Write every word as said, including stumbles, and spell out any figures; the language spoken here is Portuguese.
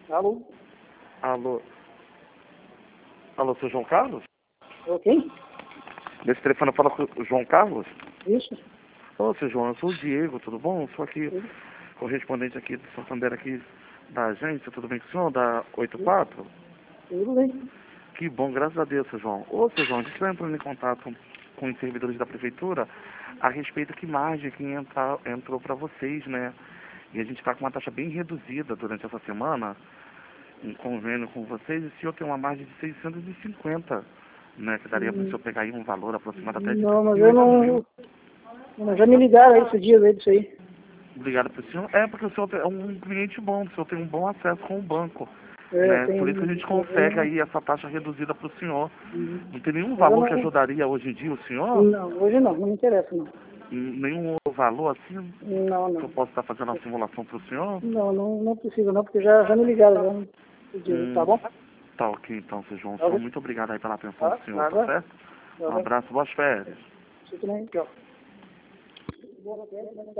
Alô? Alô? Alô, seu João Carlos? Ok? Nesse telefone fala com o João Carlos? Isso? Ô, seu João, eu sou o Diego, tudo bom? Eu sou aqui, Tudo, correspondente aqui do Santander aqui da agência, tudo bem com o senhor? Da oitenta e quatro? tudo bem. Que bom, graças a Deus, seu João. Ô, seu João, a gente está entrando em contato com os servidores da prefeitura a respeito que margem que entra, entrou para vocês, né? E a gente está com uma taxa bem reduzida durante essa semana, em convênio com vocês, e o senhor tem uma margem de seiscentos e cinquenta, né? Que daria para o Hum, senhor pegar aí um valor aproximado até de Não, mas mil e eu oito mil. não... Mas já me ligaram aí esses dias aí disso aí. Obrigado para o senhor. É porque o senhor é um cliente bom, o senhor tem um bom acesso com o banco, É, né? tem... Por isso que a gente Mas eu consegue não... aí essa taxa reduzida para o senhor. Hum, Não tem nenhum Mas eu valor que não... ajudaria hoje em dia o senhor? Não, hoje não, não me interessa não. Nenhum outro valor assim Não, que eu não. possa estar fazendo uma simulação para o senhor? Não, não, não precisa não, porque já, já me ligaram já esses dias, tá Hum, bom? tá ok então, seu João. Tá Senhor, bom? muito obrigado aí pela atenção Tá, do senhor, tá nada. certo? Tá Um bem. abraço, boas férias. Isso também, tchau.